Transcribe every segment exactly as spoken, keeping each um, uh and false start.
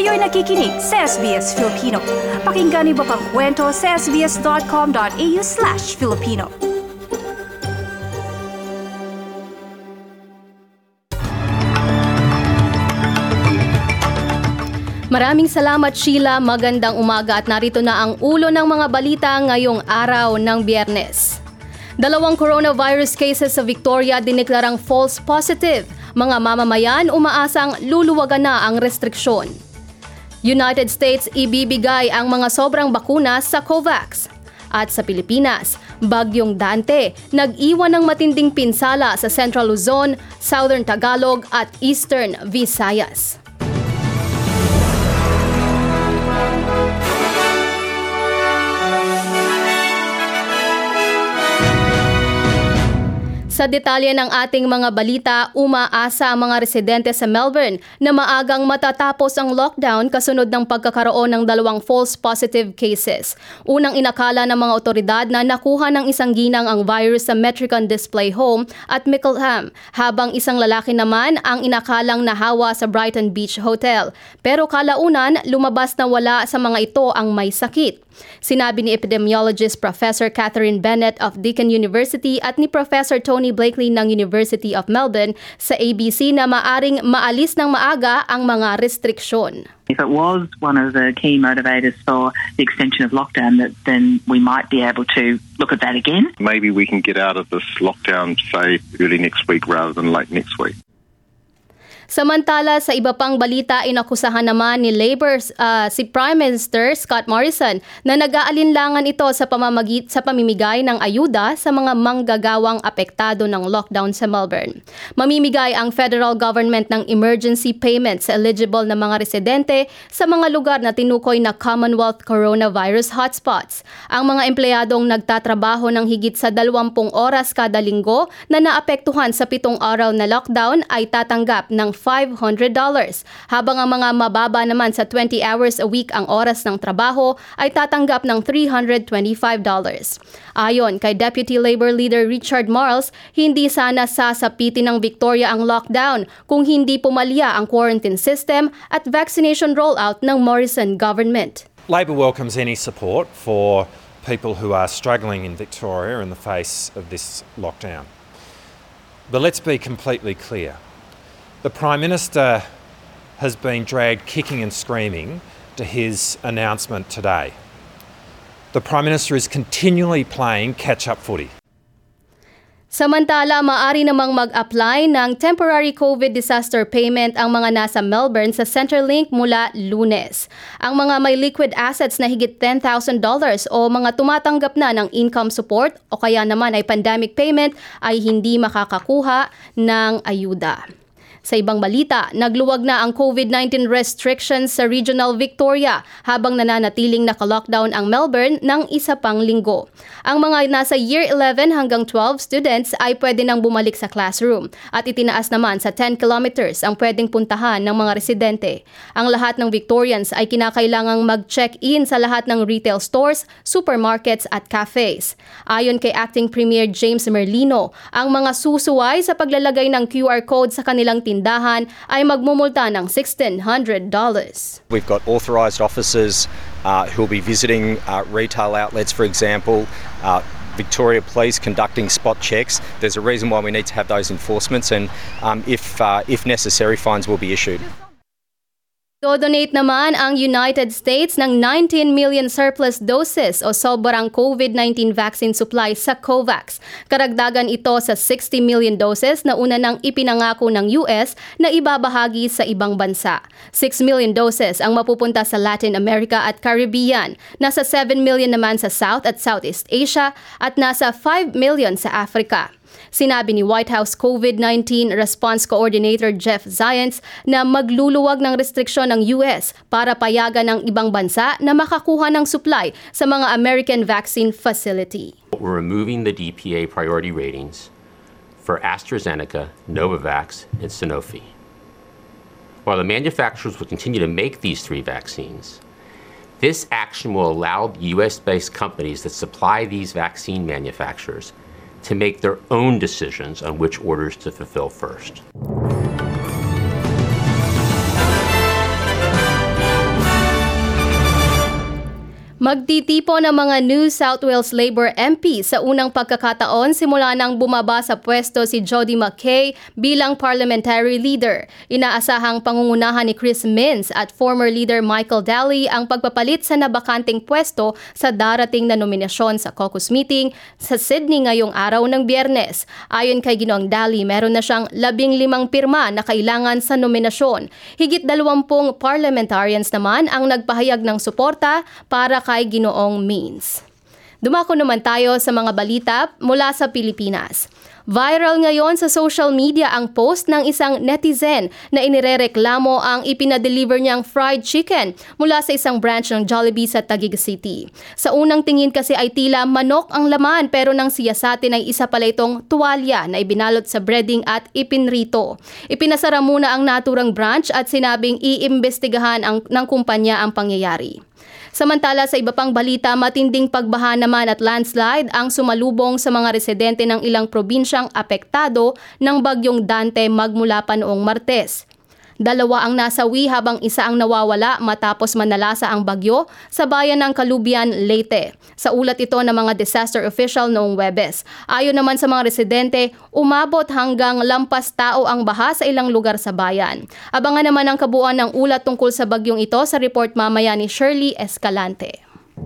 Kayo'y nakikinig sa S B S Filipino. Pakinggan niyo pa ang kwento sa sbs.com.au slash Filipino. Maraming salamat, Sheila. Magandang umaga at narito na ang ulo ng mga balita ngayong araw ng Biyernes. Dalawang coronavirus cases sa Victoria dineklarang false positive. Mga mamamayan umaasang luluwagan na ang restriksyon. United States ibibigay ang mga sobrang bakuna sa COVAX. At sa Pilipinas, Bagyong Dante nag-iwan ng matinding pinsala sa Central Luzon, Southern Tagalog at Eastern Visayas. Sa detalye ng ating mga balita, umaasa ang mga residente sa Melbourne na maagang matatapos ang lockdown kasunod ng pagkakaroon ng dalawang false positive cases. Unang inakala ng mga otoridad na nakuha ng isang ginang ang virus sa Metricon Display Home at Mickleham, habang isang lalaki naman ang inakalang nahawa sa Brighton Beach Hotel. Pero kalaunan, lumabas na wala sa mga ito ang may sakit. Sinabi ni epidemiologist Professor Catherine Bennett of Deakin University at ni Professor Tony Blakely ng University of Melbourne sa A B C na maaring maalis ng maaga ang mga restriksyon. If it was one of the key motivators for the extension of lockdown, that then we might be able to look at that again. Maybe we can get out of this lockdown, say, early next week rather than late next week. Samantala, sa iba pang balita, inakusahan naman ni Labour uh, si Prime Minister Scott Morrison na nag-aalinlangan ito sa pamamagit sa pamimigay ng ayuda sa mga manggagawang apektado ng lockdown sa Melbourne. Mamimigay ang federal government ng emergency payments sa eligible na mga residente sa mga lugar na tinukoy na Commonwealth coronavirus hotspots. Ang mga empleyadong nagtatrabaho ng higit sa dalawampung oras kada linggo na naapektuhan sa pitong araw na lockdown ay tatanggap ng five hundred dollars, habang ang mga mababa naman sa twenty hours a week ang oras ng trabaho ay tatanggap ng three hundred twenty-five dollars. Ayon kay Deputy Labour Leader Richard Marles, hindi sana sasapitin ng Victoria ang lockdown kung hindi pumalya ang quarantine system at vaccination rollout ng Morrison government. Labor welcomes any support for people who are struggling in Victoria in the face of this lockdown. But let's be completely clear. The Prime Minister has been dragged kicking and screaming to his announcement today. The Prime Minister is continually playing catch-up footy. Samantala, maaari namang mag-apply ng temporary COVID disaster payment ang mga nasa Melbourne sa Centrelink mula Lunes. Ang mga may liquid assets na higit ten thousand dollars o mga tumatanggap na ng income support o kaya naman ay pandemic payment ay hindi makakakuha ng ayuda. Sa ibang balita, nagluwag na ang COVID nineteen restrictions sa Regional Victoria habang nananatiling naka-lockdown ang Melbourne ng isa pang linggo. Ang mga nasa year eleven hanggang twelve students ay pwede nang bumalik sa classroom at itinaas naman sa ten kilometers ang pwedeng puntahan ng mga residente. Ang lahat ng Victorians ay kinakailangang mag-check-in sa lahat ng retail stores, supermarkets at cafes. Ayon kay Acting Premier James Merlino, ang mga susuway sa paglalagay ng Q R code sa kanilang tindahan ay magmumulta ng sixteen hundred dollars. We've got authorised officers uh, who will be visiting uh, retail outlets, for example, uh, Victoria Police conducting spot checks. There's a reason why we need to have those enforcements, and um, if, uh, if necessary, fines will be issued. Do-donate naman ang United States ng nineteen million surplus doses o sobrang COVID nineteen vaccine supply sa COVAX. Karagdagan ito sa sixty million doses na una nang ipinangako ng U S na ibabahagi sa ibang bansa. six million doses ang mapupunta sa Latin America at Caribbean, nasa seven million naman sa South at Southeast Asia at nasa five million sa Africa. Sinabi ni White House COVID nineteen Response Coordinator Jeff Zients na magluluwag ng restriksyon ng U S para payagan ng ibang bansa na makakuha ng supply sa mga American vaccine facility. We're removing the D P A priority ratings for AstraZeneca, Novavax, and Sanofi. While the manufacturers will continue to make these three vaccines, this action will allow U S-based companies that supply these vaccine manufacturers to make their own decisions on which orders to fulfill first. Magtitipon ng mga New South Wales Labor M P sa unang pagkakataon simula nang bumaba sa pwesto si Jody McKay bilang parliamentary leader. Inaasahang pangungunahan ni Chris Minns at former leader Michael Daly ang pagpapalit sa nabakanting pwesto sa darating na nominasyon sa caucus meeting sa Sydney ngayong araw ng Biyernes. Ayon kay Ginoong Daly, meron na siyang labing limang pirma na kailangan sa nominasyon. Higit dalawampung parliamentarians naman ang nagpahayag ng suporta para kay kay Ginoong Minns. Dumako naman tayo sa mga balita mula sa Pilipinas. Viral ngayon sa social media ang post ng isang netizen na inirereklamo ang ipinadeliver niyang fried chicken mula sa isang branch ng Jollibee sa Taguig City. Sa unang tingin kasi ay tila manok ang laman pero nang siyasatin ay isa pala itong tuwalya na ibinalot sa breading at ipinrito. Ipinasara muna ang naturang branch at sinabing iimbestigahan ang, ng kumpanya ang pangyayari. Samantala sa iba pang balita, matinding pagbaha naman at landslide ang sumalubong sa mga residente ng ilang probinsyang apektado ng bagyong Dante magmula pa noong Martes. Dalawa ang nasawi habang isa ang nawawala matapos manalasa ang bagyo sa bayan ng Kalubian, Leyte. Sa ulat ito ng mga disaster official noong Huwebes. Ayon naman sa mga residente, umabot hanggang lampas tao ang baha sa ilang lugar sa bayan. Abangan naman ang kabuuan ng ulat tungkol sa bagyong ito sa report mamaya ni Shirley Escalante.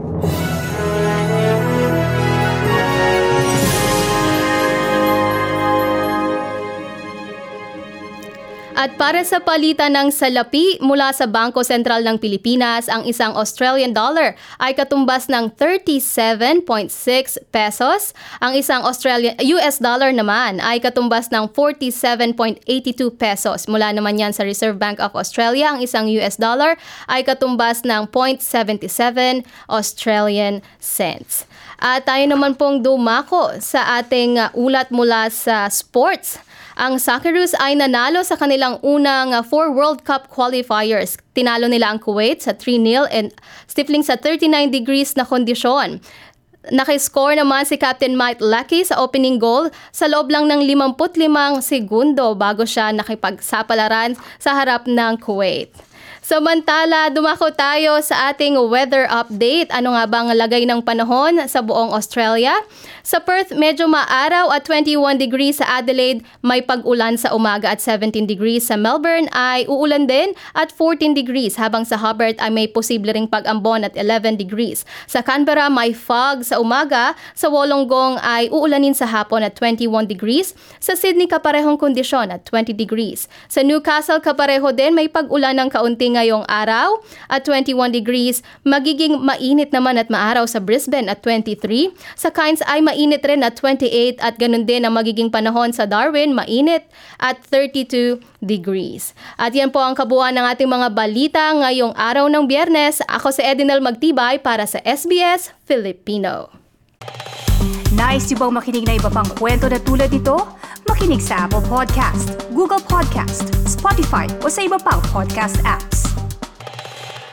At para sa palitan ng salapi mula sa Bangko Sentral ng Pilipinas, ang isang Australian dollar ay katumbas ng thirty-seven point six pesos. Ang isang Australian U S dollar naman ay katumbas ng forty-seven point eight two pesos. Mula naman yan sa Reserve Bank of Australia, ang isang U S dollar ay katumbas ng zero point seven seven Australian cents. At tayo naman pong dumako sa ating uh, ulat mula sa sports. Ang Socceroos ay nanalo sa kanilang unang four World Cup qualifiers. Tinalo nila ang Kuwait sa three nil and stifling sa thirty-nine degrees na kondisyon. Nakiscore naman si Captain Mike Leckie sa opening goal sa loob lang ng limampu't limang segundo bago siya nakipagsapalaran sa harap ng Kuwait. Samantala, dumako tayo sa ating weather update. Ano nga bang lagay ng panahon sa buong Australia? Sa Perth, medyo maaraw at twenty-one degrees. Sa Adelaide, may pag-ulan sa umaga at seventeen degrees. Sa Melbourne ay uulan din at fourteen degrees. Habang sa Hobart ay may posible ring pag-ambon at eleven degrees. Sa Canberra, may fog sa umaga. Sa Wollongong ay uulanin sa hapon at twenty-one degrees. Sa Sydney, kaparehong kondisyon at twenty degrees. Sa Newcastle, kapareho din, may pag-ulan ng kaunting ngayong araw at twenty-one degrees. Magiging mainit naman at maaraw sa Brisbane at twenty-three. Sa Cairns ay mainit rin at twenty-eight at ganun din ang magiging panahon sa Darwin, mainit at thirty-two degrees. At yan po ang kabuuan ng ating mga balita ngayong araw ng Biyernes. Ako si Edinel Magtibay para sa S B S Filipino. Nice yung bang makinig na iba pang kwento na tulad ito? Makinig sa Apple Podcast, Google Podcast, Spotify o sa iba pang podcast apps.